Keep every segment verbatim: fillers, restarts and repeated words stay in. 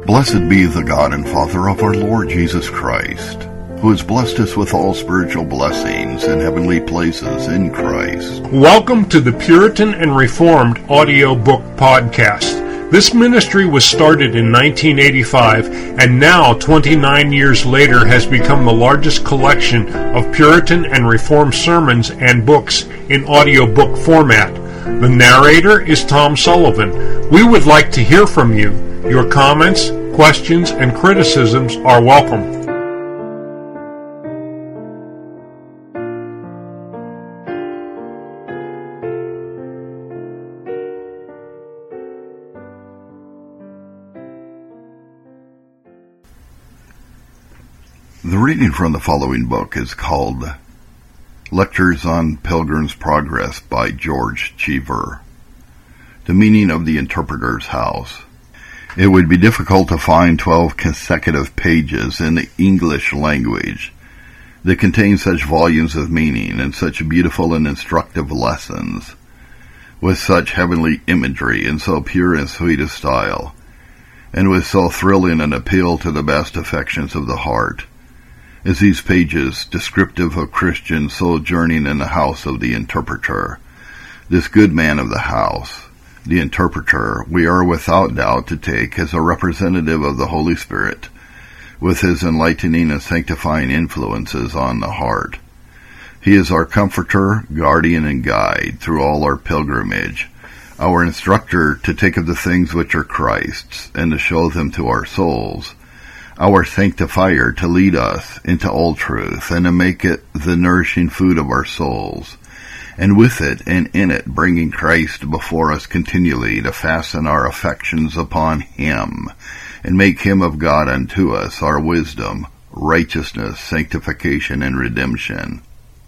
Blessed be the God and Father of our Lord Jesus Christ, who has blessed us with all spiritual blessings in heavenly places in Christ. Welcome to the Puritan and Reformed audio book podcast. This ministry was started in nineteen eighty-five and now, twenty-nine years later, has become the largest collection of Puritan and Reformed sermons and books in audio book format. The narrator is Tom Sullivan. We would like to hear from you. Your comments, questions, and criticisms are welcome. The reading from the following book is called Lectures on Pilgrim's Progress by George Cheever. The meaning of the interpreter's house. It would be difficult to find twelve consecutive pages in the English language that contain such volumes of meaning and such beautiful and instructive lessons, with such heavenly imagery in so pure and sweet a style, and with so thrilling an appeal to the best affections of the heart, as these pages descriptive of Christians sojourning in the house of the interpreter. This good man of the house, the interpreter, we are without doubt to take as a representative of the Holy Spirit, with his enlightening and sanctifying influences on the heart. He is our comforter, guardian, and guide through all our pilgrimage, our instructor to take of the things which are Christ's, and to show them to our souls, our sanctifier to lead us into all truth, and to make it the nourishing food of our souls, and with it and in it bringing Christ before us continually to fasten our affections upon him, and make him of God unto us our wisdom, righteousness, sanctification, and redemption.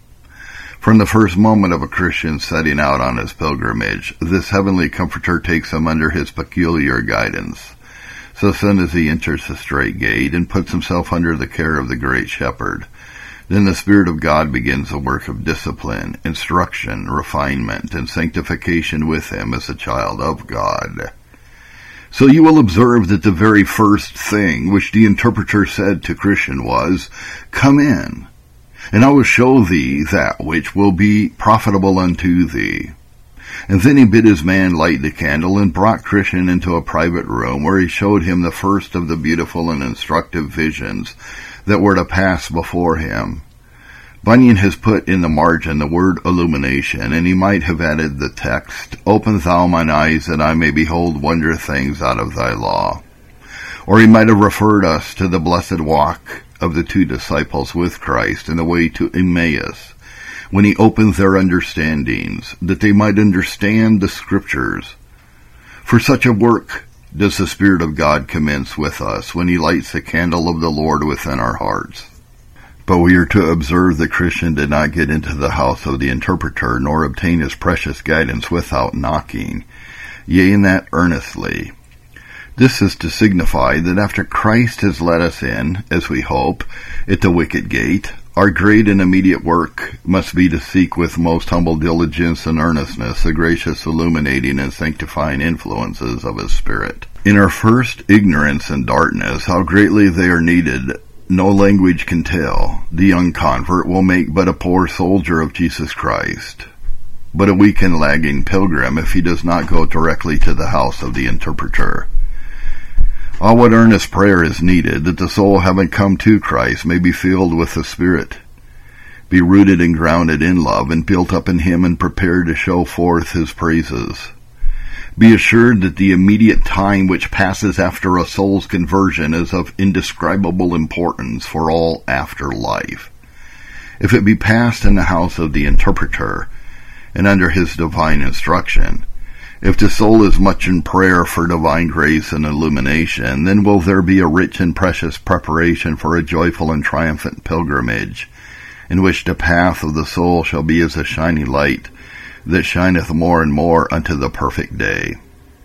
From the first moment of a Christian setting out on his pilgrimage, this heavenly comforter takes him under his peculiar guidance, so soon as he enters the strait gate and puts himself under the care of the great shepherd. Then the Spirit of God begins a work of discipline, instruction, refinement, and sanctification with him as a child of God. So you will observe that the very first thing which the interpreter said to Christian was, "Come in, and I will show thee that which will be profitable unto thee." And then he bid his man light the candle and brought Christian into a private room where he showed him the first of the beautiful and instructive visions that were to pass before him. Bunyan has put in the margin the word illumination, and he might have added the text, "Open thou mine eyes that I may behold wondrous things out of thy law." Or he might have referred us to the blessed walk of the two disciples with Christ in the way to Emmaus, when he opened their understandings, that they might understand the Scriptures. For such a work does the Spirit of God commence with us when he lights the candle of the Lord within our hearts. But we are to observe that Christian did not get into the house of the interpreter, nor obtain his precious guidance without knocking, yea, and that earnestly. This is to signify that after Christ has let us in, as we hope, at the wicket gate, our great and immediate work must be to seek with most humble diligence and earnestness the gracious illuminating and sanctifying influences of his Spirit. In our first ignorance and darkness, how greatly they are needed, no language can tell. The young convert will make but a poor soldier of Jesus Christ, but a weak and lagging pilgrim if he does not go directly to the house of the interpreter. Oh, what earnest prayer is needed that the soul, having come to Christ, may be filled with the Spirit, be rooted and grounded in love, and built up in him, and prepared to show forth his praises. Be assured that the immediate time which passes after a soul's conversion is of indescribable importance for all after life. If it be passed in the house of the interpreter, and under his divine instruction, if the soul is much in prayer for divine grace and illumination, then will there be a rich and precious preparation for a joyful and triumphant pilgrimage, in which the path of the soul shall be as a shining light that shineth more and more unto the perfect day.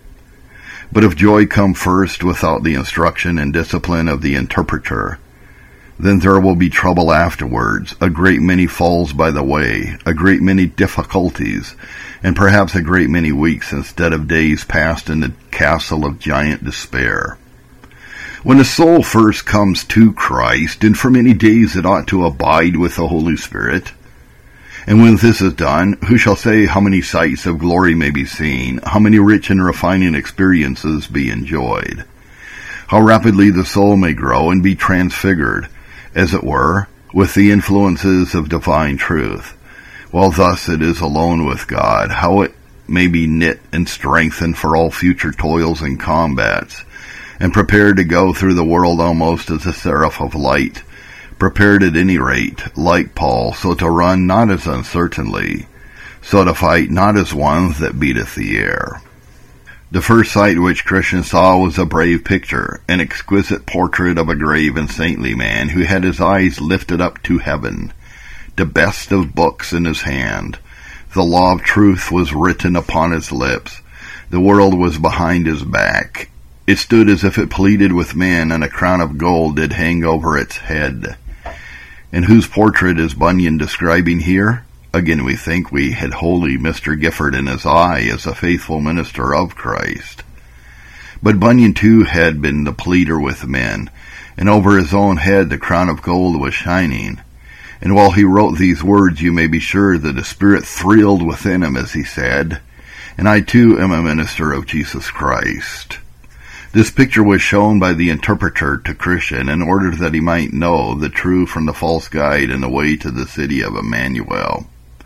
But if joy come first without the instruction and discipline of the interpreter, then there will be trouble afterwards, a great many falls by the way, a great many difficulties, and perhaps a great many weeks instead of days passed in the castle of giant despair. When a soul first comes to Christ, and for many days it ought to abide with the Holy Spirit, and when this is done, who shall say how many sights of glory may be seen, how many rich and refining experiences be enjoyed, how rapidly the soul may grow and be transfigured, as it were, with the influences of divine truth, while thus it is alone with God, how it may be knit and strengthened for all future toils and combats, and prepared to go through the world almost as a seraph of light, prepared at any rate, like Paul, so to run not as uncertainly, so to fight not as one that beateth the air. The first sight which Christian saw was a brave picture, an exquisite portrait of a grave and saintly man who had his eyes lifted up to heaven, the best of books in his hand. The law of truth was written upon his lips. The world was behind his back. It stood as if it pleaded with men, and a crown of gold did hang over its head. And whose portrait is Bunyan describing here? Again, we think we had wholly Mister Gifford in his eye as a faithful minister of Christ. But Bunyan too had been the pleader with men, and over his own head the crown of gold was shining. And while he wrote these words, you may be sure that a spirit thrilled within him as he said, "And I too am a minister of Jesus Christ." This picture was shown by the interpreter to Christian in order that he might know the true from the false guide and the way to the city of Emmanuel.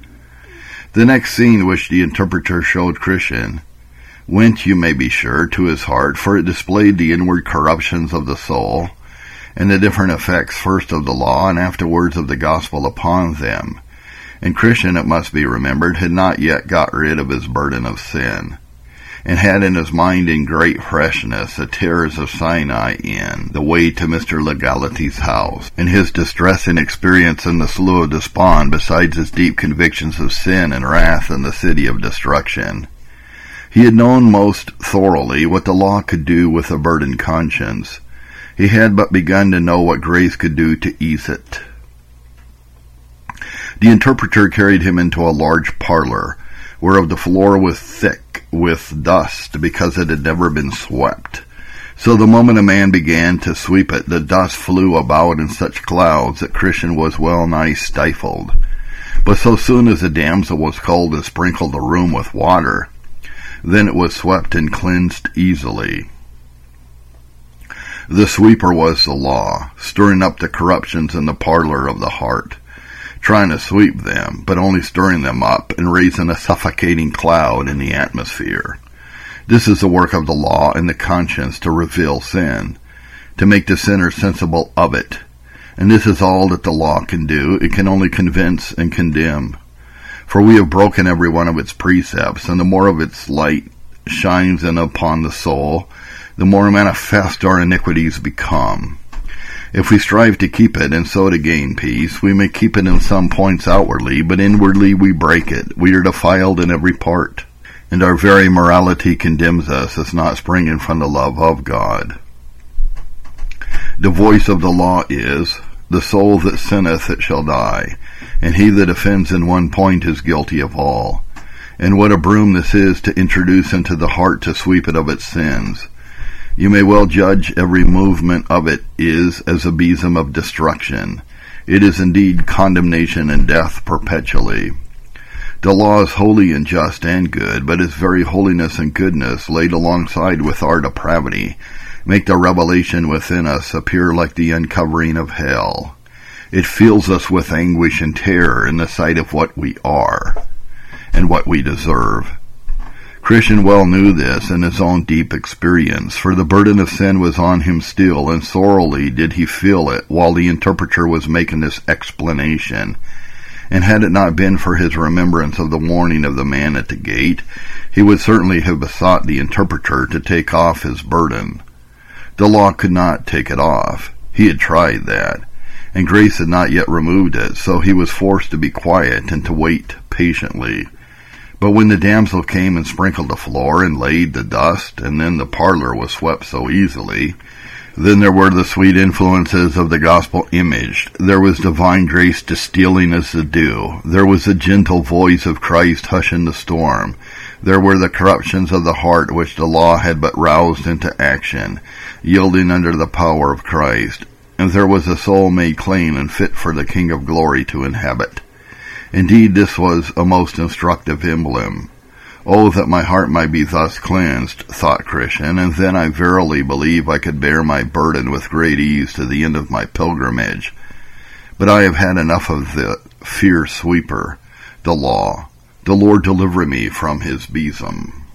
The next scene which the interpreter showed Christian went, you may be sure, to his heart, for it displayed the inward corruptions of the soul, and the different effects first of the law and afterwards of the gospel upon them. And Christian, it must be remembered, had not yet got rid of his burden of sin, and had in his mind in great freshness the terrors of Sinai Inn, the way to Mister Legality's house, and his distressing experience in the Slough of Despond, besides his deep convictions of sin and wrath in the city of destruction. He had known most thoroughly what the law could do with a burdened conscience. He had but begun to know what grace could do to ease it. The interpreter carried him into a large parlor, whereof the floor was thick with dust, because it had never been swept. So the moment a man began to sweep it, the dust flew about in such clouds that Christian was well nigh stifled. But so soon as the damsel was called to sprinkle the room with water, then it was swept and cleansed easily. The sweeper was the law, stirring up the corruptions in the parlor of the heart, trying to sweep them, but only stirring them up and raising a suffocating cloud in the atmosphere. This is the work of the law and the conscience, to reveal sin, to make the sinner sensible of it. And this is all that the law can do. It can only convince and condemn. For we have broken every one of its precepts, and the more of its light shines in upon the soul, the more manifest our iniquities become. If we strive to keep it, and so to gain peace, we may keep it in some points outwardly, but inwardly we break it. We are defiled in every part, and our very morality condemns us as not springing from the love of God. The voice of the law is, "The soul that sinneth, it shall die," and he that offends in one point is guilty of all. And what a broom this is to introduce into the heart to sweep it of its sins. You may well judge every movement of it is as a besom of destruction. It is indeed condemnation and death perpetually. The law is holy and just and good, but its very holiness and goodness, laid alongside with our depravity, make the revelation within us appear like the uncovering of hell. It fills us with anguish and terror in the sight of what we are and what we deserve. Christian well knew this in his own deep experience, for the burden of sin was on him still, and sorely did he feel it while the interpreter was making this explanation. And had it not been for his remembrance of the warning of the man at the gate, he would certainly have besought the interpreter to take off his burden. The law could not take it off. He had tried that, and grace had not yet removed it, so he was forced to be quiet and to wait patiently. But when the damsel came and sprinkled the floor and laid the dust, and then the parlor was swept so easily, then there were the sweet influences of the gospel imaged. There was divine grace distilling as the dew. There was the gentle voice of Christ hushing the storm. There were the corruptions of the heart which the law had but roused into action, yielding under the power of Christ. And there was a soul made clean and fit for the King of glory to inhabit. Indeed, this was a most instructive emblem. Oh, that my heart might be thus cleansed, thought Christian, and then I verily believe I could bear my burden with great ease to the end of my pilgrimage. But I have had enough of the fierce sweeper, the law. The Lord deliver me from his besom.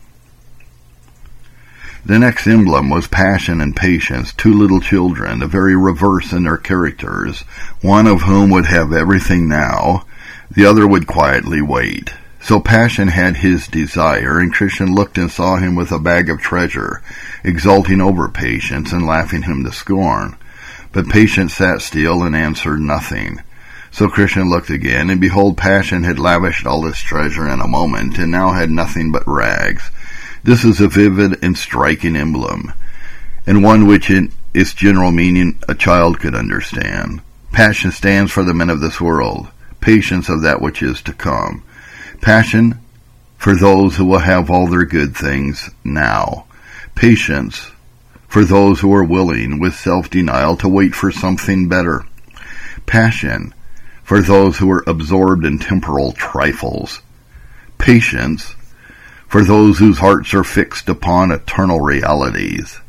The next emblem was passion and patience, two little children, the very reverse in their characters, one of whom would have everything now, the other would quietly wait. So passion had his desire, and Christian looked and saw him with a bag of treasure, exulting over patience and laughing him to scorn. But patience sat still and answered nothing. So Christian looked again, and behold, passion had lavished all his treasure in a moment, and now had nothing but rags. This is a vivid and striking emblem, and one which in its general meaning a child could understand. Passion stands for the men of this world, patience of that which is to come. Passion for those who will have all their good things now. Patience for those who are willing, with self-denial, to wait for something better. Passion for those who are absorbed in temporal trifles. Patience for those whose hearts are fixed upon eternal realities.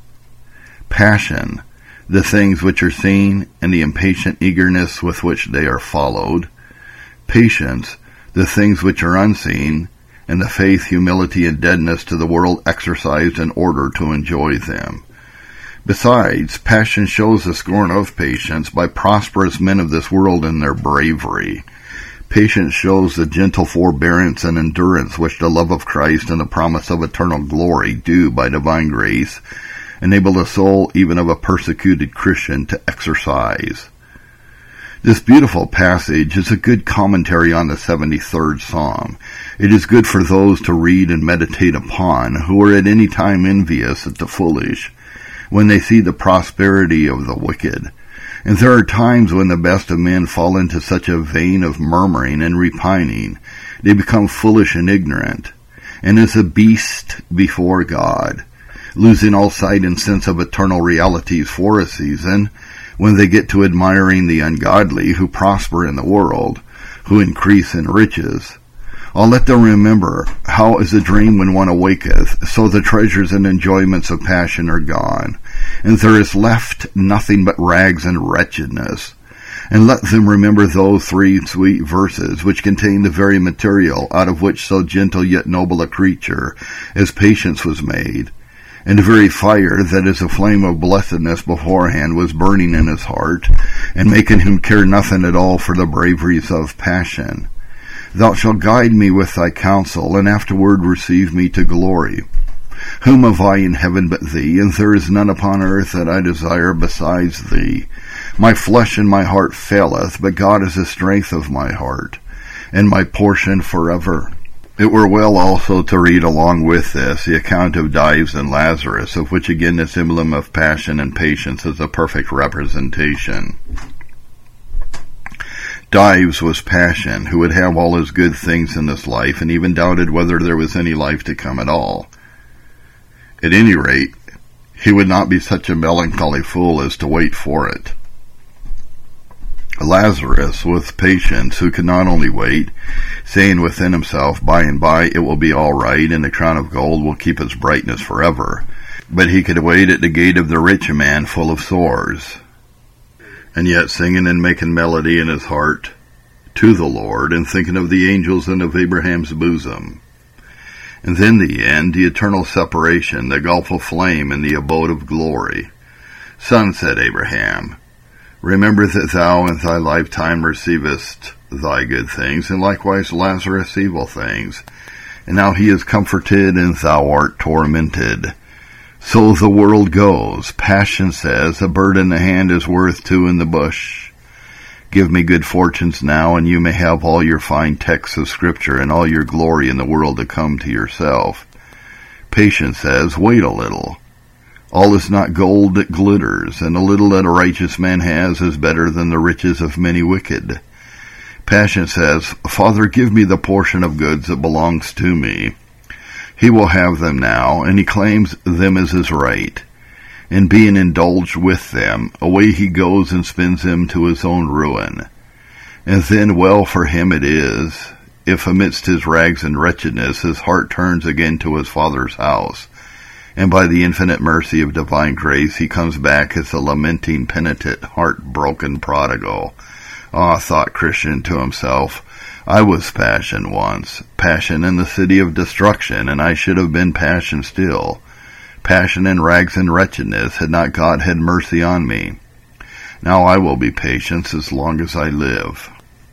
Passion, the things which are seen, and the impatient eagerness with which they are followed. Patience, the things which are unseen, and the faith, humility, and deadness to the world exercised in order to enjoy them. Besides, passion shows the scorn of patience by prosperous men of this world in their bravery. Patience shows the gentle forbearance and endurance which the love of Christ and the promise of eternal glory do, by divine grace, enable the soul even of a persecuted Christian to exercise. This beautiful passage is a good commentary on the seventy-third Psalm. It is good for those to read and meditate upon, who are at any time envious at the foolish, when they see the prosperity of the wicked. And there are times when the best of men fall into such a vein of murmuring and repining, they become foolish and ignorant, and as a beast before God, losing all sight and sense of eternal realities for a season, when they get to admiring the ungodly who prosper in the world, who increase in riches. I'll let them remember how is a dream when one awaketh, so the treasures and enjoyments of passion are gone, and there is left nothing but rags and wretchedness. And let them remember those three sweet verses which contain the very material out of which so gentle yet noble a creature as patience was made, and the very fire that is a flame of blessedness beforehand was burning in his heart, and making him care nothing at all for the braveries of passion. Thou shalt guide me with thy counsel, and afterward receive me to glory. Whom have I in heaven but thee? And there is none upon earth that I desire besides thee. My flesh and my heart faileth, but God is the strength of my heart, and my portion forever. It were well also to read along with this the account of Dives and Lazarus, of which again this emblem of passion and patience is a perfect representation. Dives was passion, who would have all his good things in this life, and even doubted whether there was any life to come at all. At any rate, he would not be such a melancholy fool as to wait for it. Lazarus, with patience, who could not only wait, saying within himself, by and by it will be all right, and the crown of gold will keep its brightness forever, but he could wait at the gate of the rich man full of sores, and yet singing and making melody in his heart to the Lord, and thinking of the angels and of Abraham's bosom. And then the end, the eternal separation, the gulf of flame, and the abode of glory. Son, said Abraham, remember that thou in thy lifetime receivest thy good things, and likewise Lazarus evil things. And now he is comforted, and thou art tormented. So the world goes. Passion says, a bird in the hand is worth two in the bush. Give me good fortunes now, and you may have all your fine texts of Scripture and all your glory in the world to come to yourself. Patience says, wait a little. All is not gold that glitters, and a little that a righteous man has is better than the riches of many wicked. Passion says, Father, give me the portion of goods that belongs to me. He will have them now, and he claims them as his right. And being indulged with them, away he goes and spends them to his own ruin. And then well for him it is, if amidst his rags and wretchedness his heart turns again to his Father's house, and by the infinite mercy of divine grace he comes back as a lamenting, penitent, heart-broken prodigal. Ah, thought Christian to himself, I was passion once, passion in the city of destruction, and I should have been passion still. Passion in rags and wretchedness, had not God had mercy on me. Now I will be patient as long as I live.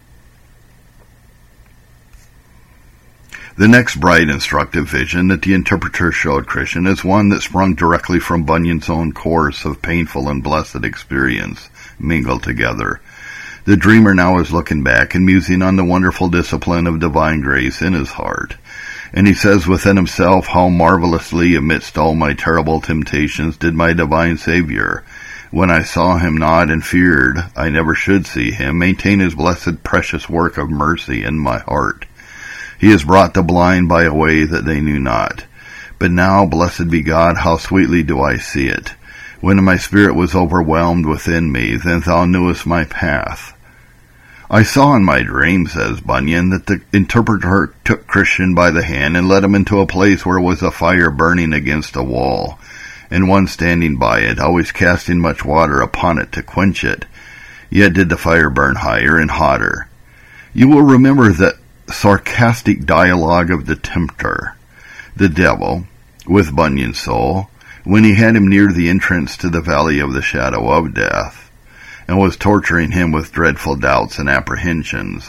The next bright, instructive vision that the interpreter showed Christian is one that sprung directly from Bunyan's own course of painful and blessed experience, mingled together. The dreamer now is looking back and musing on the wonderful discipline of divine grace in his heart. And he says within himself, how marvelously amidst all my terrible temptations did my divine Savior, when I saw him not and feared I never should see him, maintain his blessed precious work of mercy in my heart. He has brought the blind by a way that they knew not. But now, blessed be God, how sweetly do I see it. When my spirit was overwhelmed within me, then thou knewest my path. I saw in my dream, says Bunyan, that the interpreter took Christian by the hand and led him into a place where was a fire burning against a wall, and one standing by it, always casting much water upon it to quench it. Yet did the fire burn higher and hotter. You will remember that sarcastic dialogue of the tempter, the devil, with Bunyan's soul, when he had him near the entrance to the valley of the shadow of death, and was torturing him with dreadful doubts and apprehensions.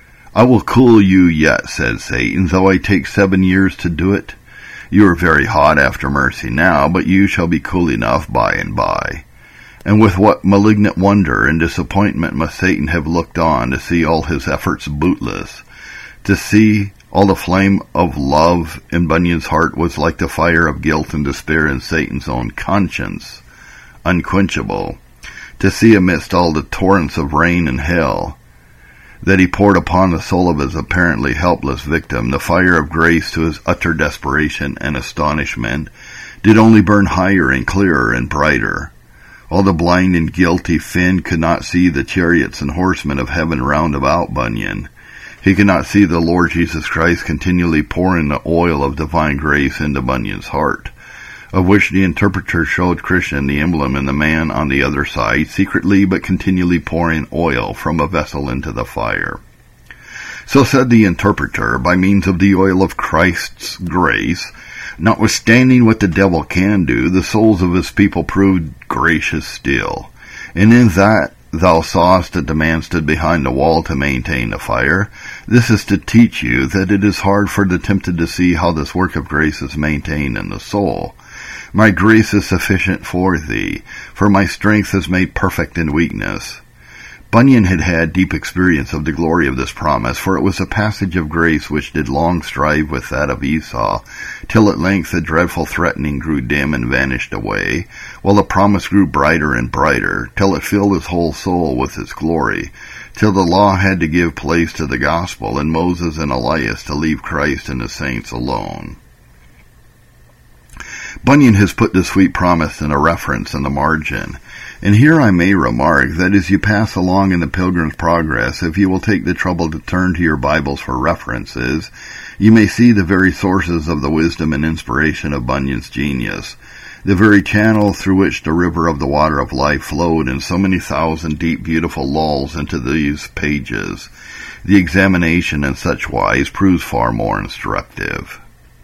I will cool you yet, said Satan, though I take seven years to do it. You are very hot after mercy now, but you shall be cool enough by and by. And with what malignant wonder and disappointment must Satan have looked on to see all his efforts bootless. To see all the flame of love in Bunyan's heart was like the fire of guilt and despair in Satan's own conscience, unquenchable. To see amidst all the torrents of rain and hell that he poured upon the soul of his apparently helpless victim, the fire of grace to his utter desperation and astonishment, did only burn higher and clearer and brighter. All the blind and guilty Finn could not see the chariots and horsemen of heaven round about Bunyan. He could not see the Lord Jesus Christ continually pouring the oil of divine grace into Bunyan's heart, of which the interpreter showed Christian the emblem in the man on the other side, secretly but continually pouring oil from a vessel into the fire. So said the interpreter, by means of the oil of Christ's grace, notwithstanding what the devil can do, the souls of his people proved gracious still. And in that thou sawest that the man stood behind the wall to maintain the fire, this is to teach you that it is hard for the tempted to see how this work of grace is maintained in the soul. My grace is sufficient for thee, for my strength is made perfect in weakness. Bunyan had had deep experience of the glory of this promise, for it was a passage of grace which did long strive with that of Esau, till at length the dreadful threatening grew dim and vanished away, while the promise grew brighter and brighter, till it filled his whole soul with its glory, till the law had to give place to the gospel, and Moses and Elias to leave Christ and the saints alone. Bunyan has put this sweet promise in a reference in the margin. And here I may remark that as you pass along in the Pilgrim's Progress, if you will take the trouble to turn to your Bibles for references, you may see the very sources of the wisdom and inspiration of Bunyan's genius, the very channel through which the river of the water of life flowed in so many thousand deep, beautiful lulls into these pages. The examination in such wise proves far more instructive.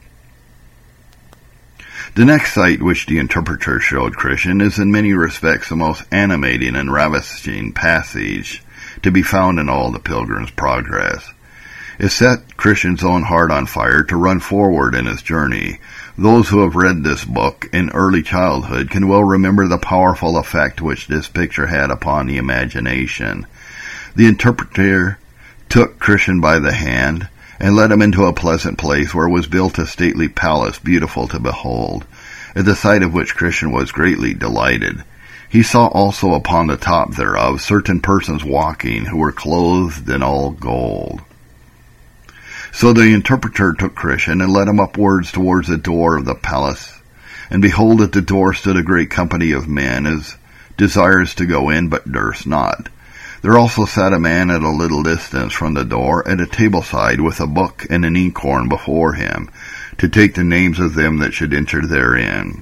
The next sight which the interpreter showed Christian is in many respects the most animating and ravishing passage to be found in all the Pilgrim's Progress. It set Christian's own heart on fire to run forward in his journey. Those who have read this book in early childhood can well remember the powerful effect which this picture had upon the imagination. The interpreter took Christian by the hand and led him into a pleasant place where was built a stately palace beautiful to behold, at the sight of which Christian was greatly delighted. He saw also upon the top thereof certain persons walking, who were clothed in all gold. So the interpreter took Christian and led him upwards towards the door of the palace. And behold, at the door stood a great company of men, as desirous to go in, but durst not. There also sat a man at a little distance from the door, at a table side, with a book and an inkhorn before him, to take the names of them that should enter therein.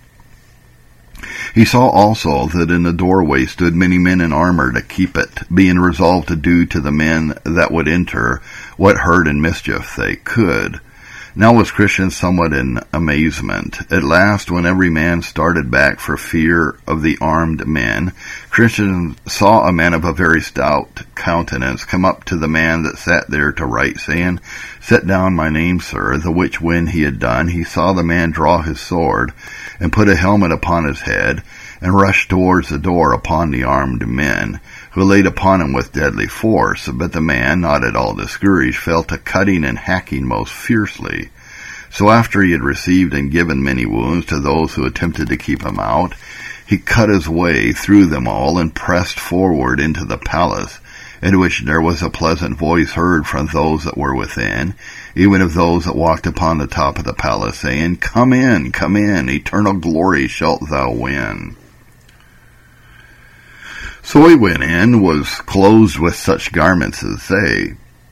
He saw also that in the doorway stood many men in armor to keep it, being resolved to do to the men that would enter what hurt and mischief they could. Now was Christian somewhat in amazement. At last, when every man started back for fear of the armed men, Christian saw a man of a very stout countenance come up to the man that sat there to write, saying, Set down my name, sir. The which when he had done, he saw the man draw his sword, and put a helmet upon his head, and rushed towards the door upon the armed men, who laid upon him with deadly force. But the man, not at all discouraged, fell to cutting and hacking most fiercely. So after he had received and given many wounds to those who attempted to keep him out, he cut his way through them all, and pressed forward into the palace, in which there was a pleasant voice heard from those that were within, even of those that walked upon the top of the palace, saying, Come in, come in, eternal glory shalt thou win. So he went in, was clothed with such garments as they.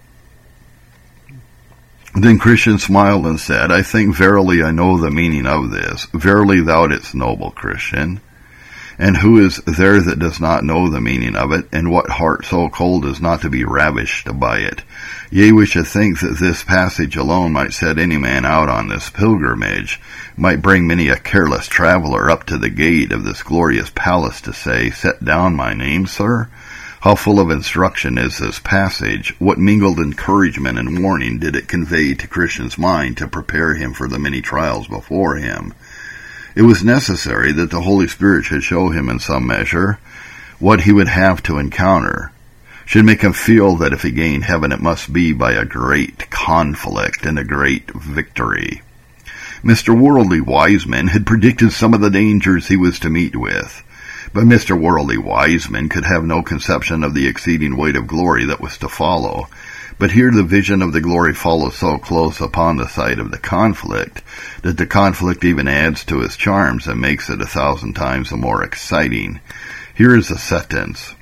Then Christian smiled and said, I think verily I know the meaning of this. Verily thou didst noble, Christian. And who is there that does not know the meaning of it, and what heart so cold as not to be ravished by it? Yea, we should think that this passage alone might set any man out on this pilgrimage, might bring many a careless traveler up to the gate of this glorious palace to say, Set down my name, sir? How full of instruction is this passage? What mingled encouragement and warning did it convey to Christian's mind to prepare him for the many trials before him? It was necessary that the Holy Spirit should show him in some measure what he would have to encounter, should make him feel that if he gained heaven it must be by a great conflict and a great victory. Mister Worldly Wiseman had predicted some of the dangers he was to meet with, but Mister Worldly Wiseman could have no conception of the exceeding weight of glory that was to follow. But here the vision of the glory follows so close upon the sight of the conflict that the conflict even adds to its charms and makes it a thousand times the more exciting. Here is the sentence.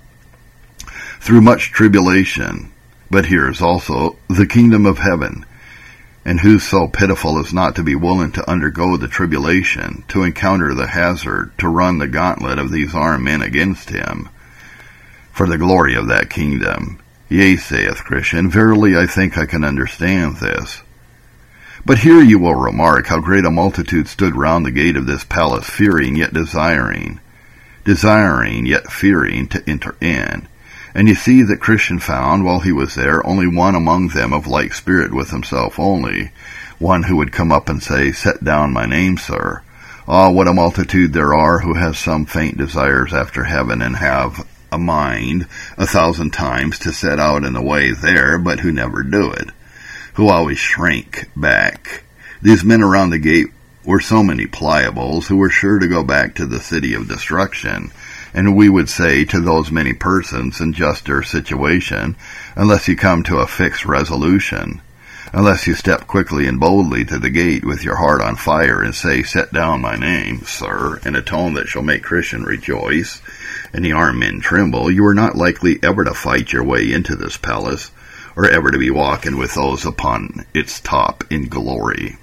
Through much tribulation, but here is also the kingdom of heaven. And who so pitiful as not to be willing to undergo the tribulation, to encounter the hazard, to run the gauntlet of these armed men against him, for the glory of that kingdom? Yea, saith Christian, verily I think I can understand this. But here you will remark how great a multitude stood round the gate of this palace, fearing yet desiring, desiring yet fearing to enter in. And you see that Christian found, while he was there, only one among them of like spirit with himself only, one who would come up and say, Set down my name, sir. Ah, what a multitude there are who have some faint desires after heaven, and have a mind a thousand times to set out in the way there, but who never do it, who always shrink back. These men around the gate were so many pliables, who were sure to go back to the city of destruction. And we would say to those many persons in just their situation, unless you come to a fixed resolution, unless you step quickly and boldly to the gate with your heart on fire and say, Set down my name, sir, in a tone that shall make Christian rejoice, and the armed men tremble, you are not likely ever to fight your way into this palace, or ever to be walking with those upon its top in glory.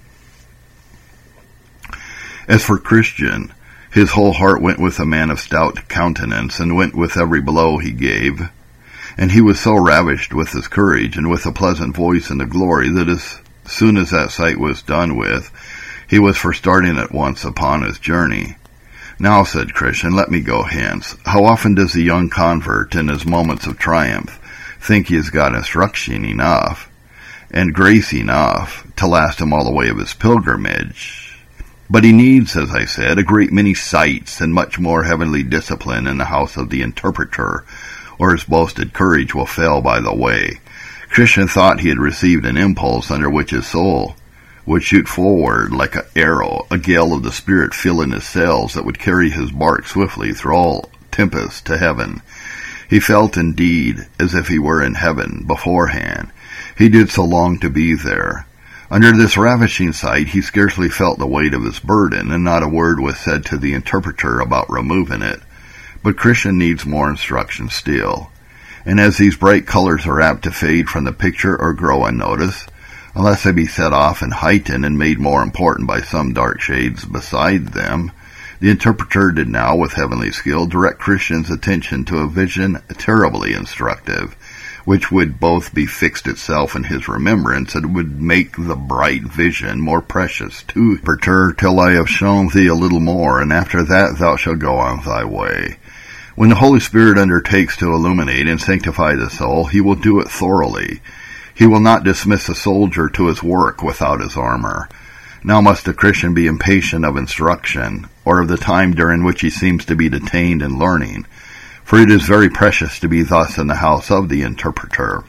As for Christian, his whole heart went with a man of stout countenance, and went with every blow he gave. And he was so ravished with his courage, and with a pleasant voice and the glory, that as soon as that sight was done with, he was for starting at once upon his journey. Now, said Christian, let me go hence. How often does the young convert, in his moments of triumph, think he has got instruction enough, and grace enough, to last him all the way of his pilgrimage? But he needs, as I said, a great many sights, and much more heavenly discipline in the house of the interpreter, or his boasted courage will fail by the way. Christian thought he had received an impulse under which his soul would shoot forward like an arrow, a gale of the spirit filling his sails that would carry his bark swiftly through all tempests to heaven. He felt indeed as if he were in heaven beforehand. He did so long to be there. Under this ravishing sight, he scarcely felt the weight of his burden, and not a word was said to the interpreter about removing it. But Christian needs more instruction still. And as these bright colors are apt to fade from the picture or grow unnoticed, unless they be set off and heightened and made more important by some dark shades beside them, the interpreter did now, with heavenly skill, direct Christian's attention to a vision terribly instructive, which would both be fixed itself in his remembrance, and would make the bright vision more precious to the interpreter, till I have shown thee a little more, and after that thou shalt go on thy way. When the Holy Spirit undertakes to illuminate and sanctify the soul, he will do it thoroughly. He will not dismiss a soldier to his work without his armor. Now must a Christian be impatient of instruction, or of the time during which he seems to be detained in learning, for it is very precious to be thus in the house of the interpreter,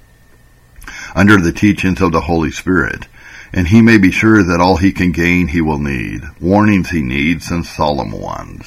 under the teachings of the Holy Spirit, and he may be sure that all he can gain he will need, warnings he needs, and solemn ones.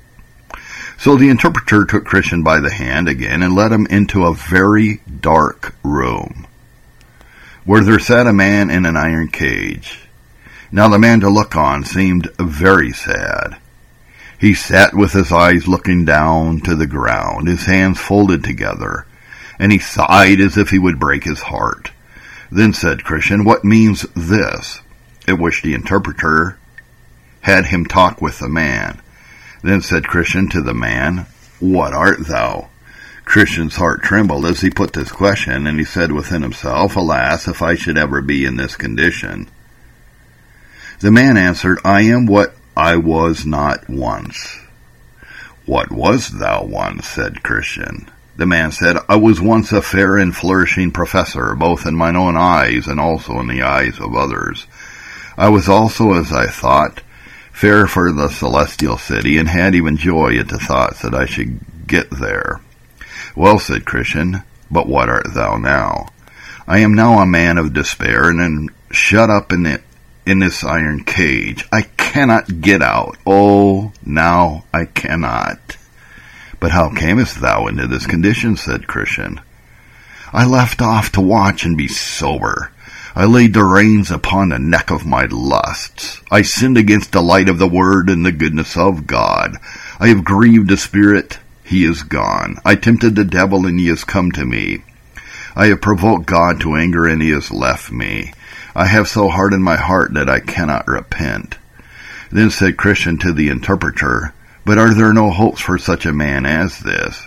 So the interpreter took Christian by the hand again and led him into a very dark room, where there sat a man in an iron cage. Now the man to look on seemed very sad. He sat with his eyes looking down to the ground, his hands folded together, and he sighed as if he would break his heart. Then said Christian, "What means this?" At which the interpreter had him talk with the man. Then said Christian to the man, "What art thou?" Christian's heart trembled as he put this question, and he said within himself, "Alas, if I should ever be in this condition." The man answered, "I am what I was not once." "What wast thou once?" said Christian. The man said, "I was once a fair and flourishing professor, both in mine own eyes and also in the eyes of others. I was also, as I thought, fair for the celestial city, and had even joy at the thoughts that I should get there." "Well," said Christian, "but what art thou now?" "I am now a man of despair, and am shut up in it in this iron cage. I cannot get out. Oh, now I cannot." "But how camest thou into this condition?" said Christian. "I left off to watch and be sober. I laid the reins upon the neck of my lusts. I sinned against the light of the word and the goodness of God. I have grieved the Spirit. He is gone. I tempted the devil, and he has come to me. I have provoked God to anger, and he has left me. I have so hardened my heart that I cannot repent." Then said Christian to the interpreter, "But are there no hopes for such a man as this?"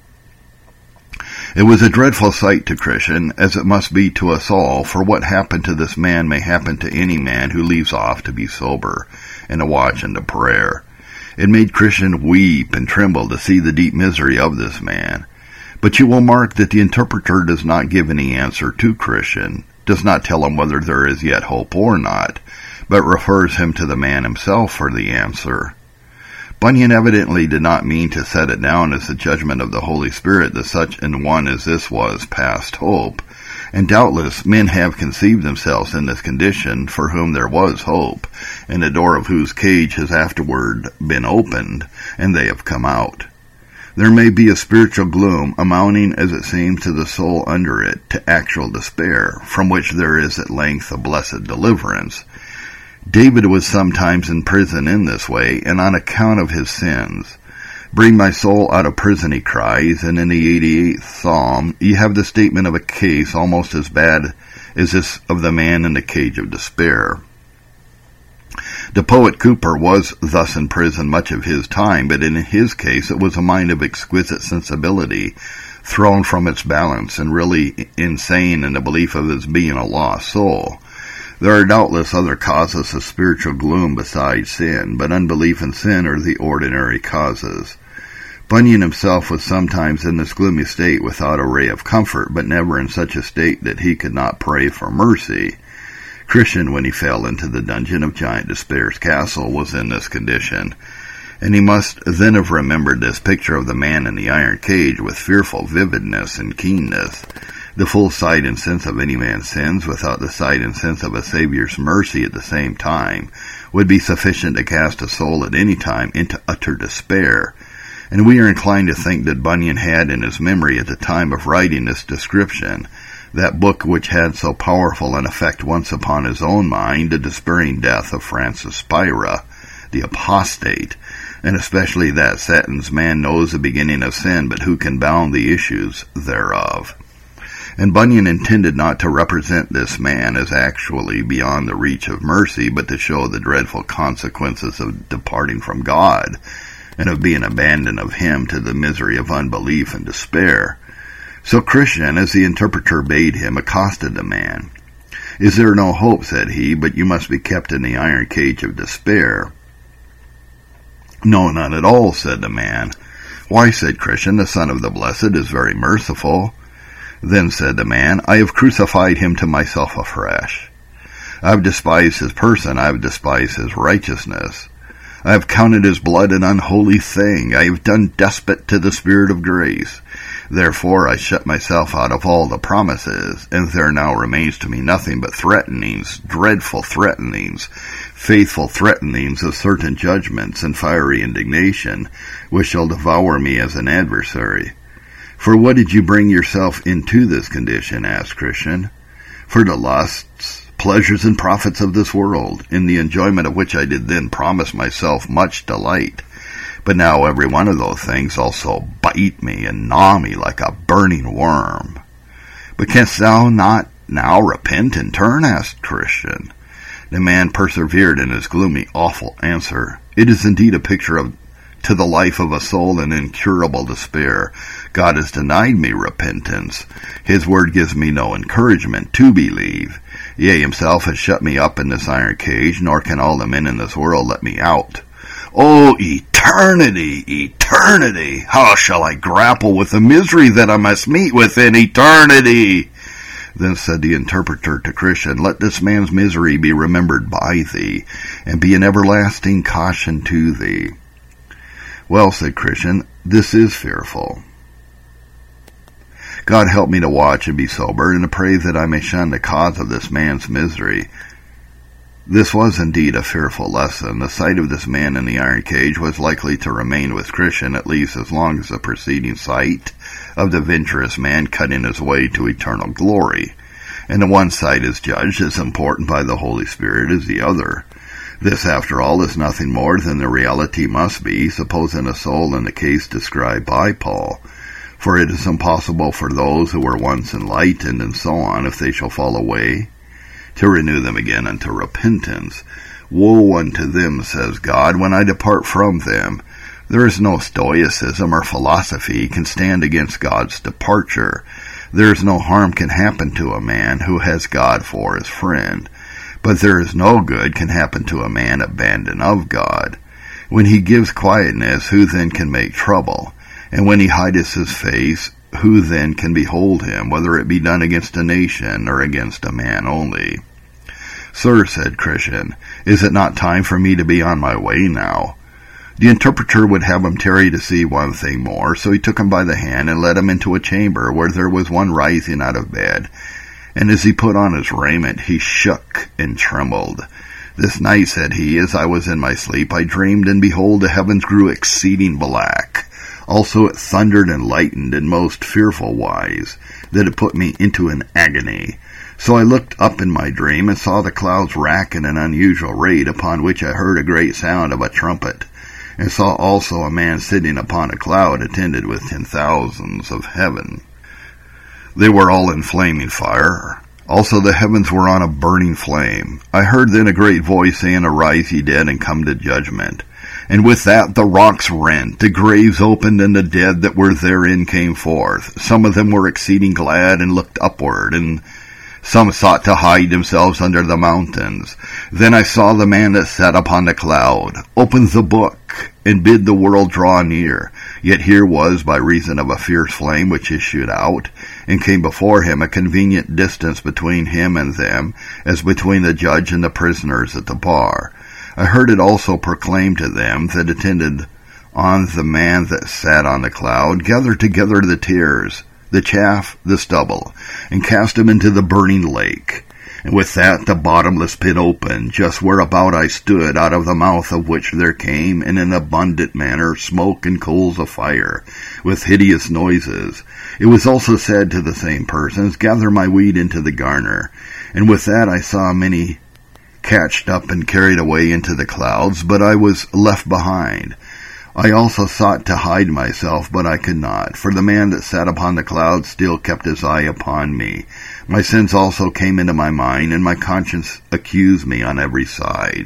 It was a dreadful sight to Christian, as it must be to us all, for what happened to this man may happen to any man who leaves off to be sober, and to watch and to prayer. It made Christian weep and tremble to see the deep misery of this man. But you will mark that the interpreter does not give any answer to Christian, does not tell him whether there is yet hope or not, but refers him to the man himself for the answer. Bunyan evidently did not mean to set it down as the judgment of the Holy Spirit that such an one as this was past hope, and doubtless men have conceived themselves in this condition for whom there was hope, and the door of whose cage has afterward been opened, and they have come out. There may be a spiritual gloom, amounting, as it seems, to the soul under it, to actual despair, from which there is at length a blessed deliverance. David was sometimes in prison in this way, and on account of his sins. "Bring my soul out of prison," he cries, and in the eighty-eighth Psalm you have the statement of a case almost as bad as this of the man in the cage of despair. The poet Cooper was thus in prison much of his time, but in his case it was a mind of exquisite sensibility, thrown from its balance, and really insane in the belief of his being a lost soul. There are doubtless other causes of spiritual gloom besides sin, but unbelief and sin are the ordinary causes. Bunyan himself was sometimes in this gloomy state without a ray of comfort, but never in such a state that he could not pray for mercy. Christian, when he fell into the dungeon of Giant Despair's castle, was in this condition, and he must then have remembered this picture of the man in the iron cage with fearful vividness and keenness. The full sight and sense of any man's sins, without the sight and sense of a Saviour's mercy at the same time, would be sufficient to cast a soul at any time into utter despair, and we are inclined to think that Bunyan had in his memory at the time of writing this description that book which had so powerful an effect once upon his own mind, the despairing death of Francis Spira, the apostate, and especially that sentence, man knows the beginning of sin, but who can bound the issues thereof? And Bunyan intended not to represent this man as actually beyond the reach of mercy, but to show the dreadful consequences of departing from God, and of being abandoned of him to the misery of unbelief and despair. So Christian, as the interpreter bade him, accosted the man. Is there no hope, said he, but you must be kept in the iron cage of despair? No, none at all, said the man. Why, said Christian, the Son of the Blessed is very merciful. Then said the man, I have crucified him to myself afresh. I have despised his person, I have despised his righteousness. I have counted his blood an unholy thing. I have done despot to the Spirit of grace. Therefore I shut myself out of all the promises, and there now remains to me nothing but threatenings, dreadful threatenings, faithful threatenings of certain judgments and fiery indignation, which shall devour me as an adversary. For what did you bring yourself into this condition? Asked Christian. For the lusts, pleasures, and profits of this world, in the enjoyment of which I did then promise myself much delight. But now every one of those things also bite me and gnaw me like a burning worm. But canst thou not now repent and turn? Asked Christian. The man persevered in his gloomy, awful answer. It is indeed a picture of to the life of a soul in incurable despair. God has denied me repentance. His word gives me no encouragement to believe. Yea, himself has shut me up in this iron cage, nor can all the men in this world let me out. O eternity, eternity! How shall I grapple with the misery that I must meet with in eternity? Then said the interpreter to Christian, let this man's misery be remembered by thee, and be an everlasting caution to thee. Well, said Christian, this is fearful. God help me to watch and be sober, and to pray that I may shun the cause of this man's misery. This was indeed a fearful lesson. The sight of this man in the iron cage was likely to remain with Christian at least as long as the preceding sight of the venturous man cutting his way to eternal glory. And the one sight is judged as important by the Holy Spirit as the other. This, after all, is nothing more than the reality must be, supposing a soul in the case described by Paul. For it is impossible for those who were once enlightened and so on, if they shall fall away, to renew them again unto repentance. Woe unto them, says God, when I depart from them. There is no stoicism or philosophy can stand against God's departure. There is no harm can happen to a man who has God for his friend. But there is no good can happen to a man abandoned of God. When he gives quietness, who then can make trouble? And when he hideth his face, who then can behold him, whether it be done against a nation or against a man only? Sir, said Christian, is it not time for me to be on my way now? The interpreter would have him tarry to see one thing more, so he took him by the hand and led him into a chamber where there was one rising out of bed. And as he put on his raiment, he shook and trembled. This night, said he, as I was in my sleep, I dreamed, and behold, the heavens grew exceeding black. Also it thundered and lightened in most fearful wise, that it put me into an agony. So I looked up in my dream, and saw the clouds rack at an unusual rate, upon which I heard a great sound of a trumpet, and saw also a man sitting upon a cloud, attended with ten thousands of heaven. They were all in flaming fire. Also the heavens were on a burning flame. I heard then a great voice saying, Arise, ye dead, and come to judgment. And with that the rocks rent, the graves opened, and the dead that were therein came forth. Some of them were exceeding glad, and looked upward, and some sought to hide themselves under the mountains. Then I saw the man that sat upon the cloud open the book, and bid the world draw near. Yet here was, by reason of a fierce flame which issued out, and came before him, a convenient distance between him and them, as between the judge and the prisoners at the bar. I heard it also proclaimed to them that attended on the man that sat on the cloud, Gather together the tares, the chaff, the stubble, and cast them into the burning lake. And with that the bottomless pit opened, just whereabout I stood, out of the mouth of which there came, in an abundant manner, smoke and coals of fire, with hideous noises. It was also said to the same persons, Gather my wheat into the garner. And with that I saw many catched up and carried away into the clouds, but I was left behind. I also sought to hide myself, but I could not, for the man that sat upon the clouds still kept his eye upon me. My sins also came into my mind, and my conscience accused me on every side.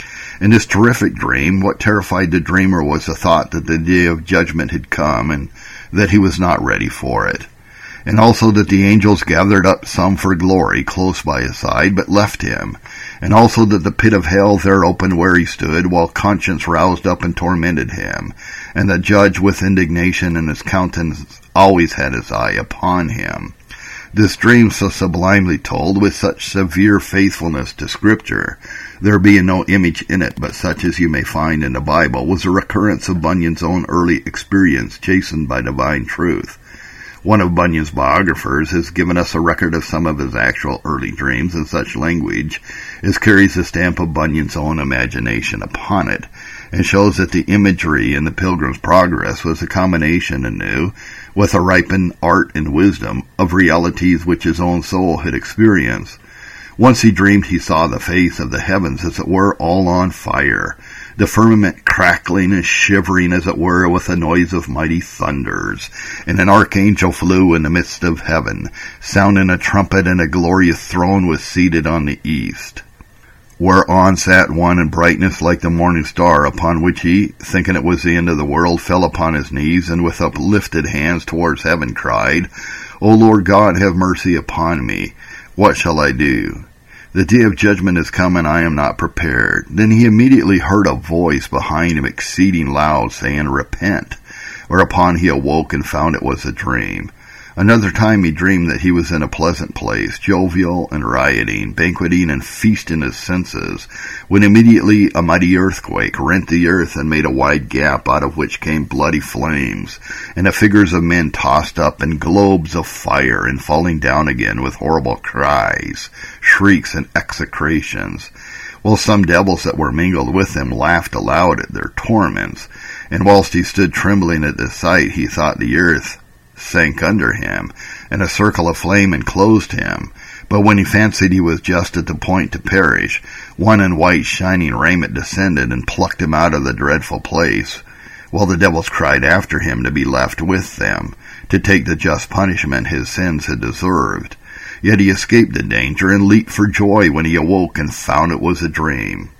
In this terrific dream, what terrified the dreamer was the thought that the day of judgment had come, and that he was not ready for it. And also that the angels gathered up some for glory close by his side, but left him. And also that the pit of hell there opened where he stood, while conscience roused up and tormented him. And the judge with indignation in his countenance always had his eye upon him. This dream so sublimely told, with such severe faithfulness to Scripture, there being no image in it but such as you may find in the Bible, was a recurrence of Bunyan's own early experience chastened by divine truth. One of Bunyan's biographers has given us a record of some of his actual early dreams in such language as carries the stamp of Bunyan's own imagination upon it, and shows that the imagery in the Pilgrim's Progress was a combination anew, with a ripened art and wisdom, of realities which his own soul had experienced. Once he dreamed he saw the face of the heavens, as it were, all on fire, the firmament crackling and shivering, as it were, with the noise of mighty thunders. And an archangel flew in the midst of heaven, sounding a trumpet, and a glorious throne was seated on the east, whereon sat one in brightness like the morning star, upon which he, thinking it was the end of the world, fell upon his knees, and with uplifted hands towards heaven cried, O Lord God, have mercy upon me. What shall I do? The day of judgment is come, and I am not prepared. Then he immediately heard a voice behind him exceeding loud, saying, Repent. Whereupon he awoke and found it was a dream. Another time he dreamed that he was in a pleasant place, jovial and rioting, banqueting and feasting his senses, when immediately a mighty earthquake rent the earth and made a wide gap, out of which came bloody flames, and the figures of men tossed up, and globes of fire, and falling down again with horrible cries, shrieks, and execrations, while some devils that were mingled with them laughed aloud at their torments. And whilst he stood trembling at the sight, he thought the earth sank under him, and a circle of flame enclosed him. But when he fancied he was just at the point to perish, one in white shining raiment descended and plucked him out of the dreadful place, while the devils cried after him to be left with them, to take the just punishment his sins had deserved. Yet he escaped the danger, and leaped for joy when he awoke and found it was a dream.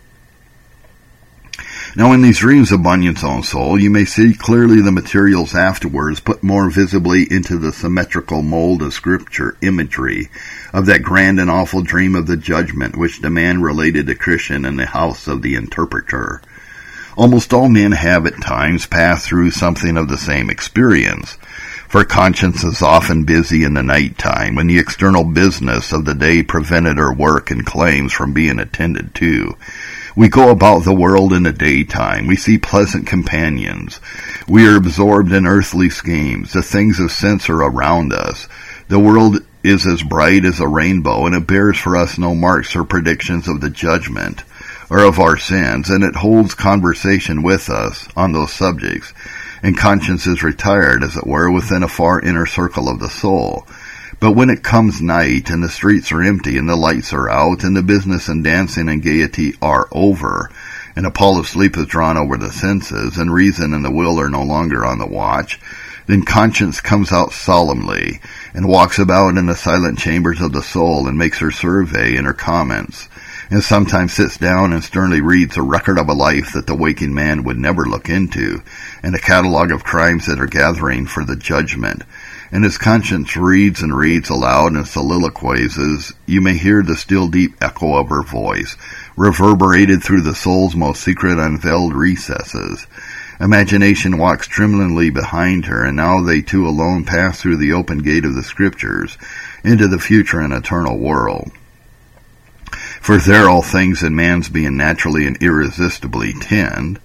Now in these dreams of Bunyan's own soul, you may see clearly the materials afterwards put more visibly into the symmetrical mold of Scripture imagery of that grand and awful dream of the judgment which the man related to Christian in the house of the interpreter. Almost all men have at times passed through something of the same experience, for conscience is often busy in the night time, when the external business of the day prevented our work and claims from being attended to. We go about the world in the daytime. We see pleasant companions. We are absorbed in earthly schemes. The things of sense are around us. The world is as bright as a rainbow, and it bears for us no marks or predictions of the judgment or of our sins, and it holds conversation with us on those subjects, and conscience is retired, as it were, within a far inner circle of the soul. But when it comes night, and the streets are empty, and the lights are out, and the business and dancing and gaiety are over, and a pall of sleep is drawn over the senses, and reason and the will are no longer on the watch, then conscience comes out solemnly, and walks about in the silent chambers of the soul, and makes her survey and her comments, and sometimes sits down and sternly reads a record of a life that the waking man would never look into, and a catalogue of crimes that are gathering for the judgment. And his conscience reads and reads aloud and soliloquizes, you may hear the still deep echo of her voice, reverberated through the soul's most secret unveiled recesses. Imagination walks tremblingly behind her, and now they two alone pass through the open gate of the Scriptures into the future and eternal world. For there all things in man's being naturally and irresistibly tend,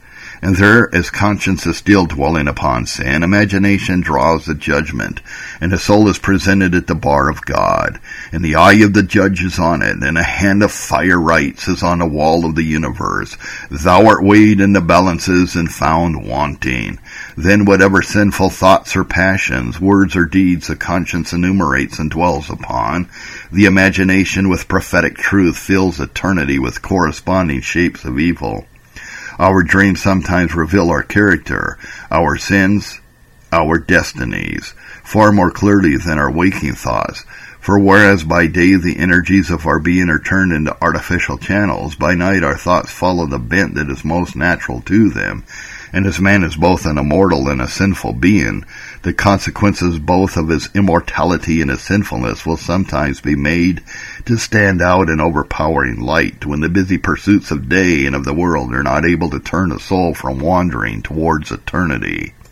And there, as conscience is still dwelling upon sin, imagination draws the judgment, and the soul is presented at the bar of God, and the eye of the judge is on it, and a hand of fire writes as on the wall of the universe, "Thou art weighed in the balances and found wanting." Then whatever sinful thoughts or passions, words or deeds the conscience enumerates and dwells upon, the imagination with prophetic truth fills eternity with corresponding shapes of evil. Our dreams sometimes reveal our character, our sins, our destinies, far more clearly than our waking thoughts. For whereas by day the energies of our being are turned into artificial channels, by night our thoughts follow the bent that is most natural to them. And as man is both an immortal and a sinful being, the consequences both of his immortality and his sinfulness will sometimes be made to stand out in overpowering light when the busy pursuits of day and of the world are not able to turn a soul from wandering towards eternity.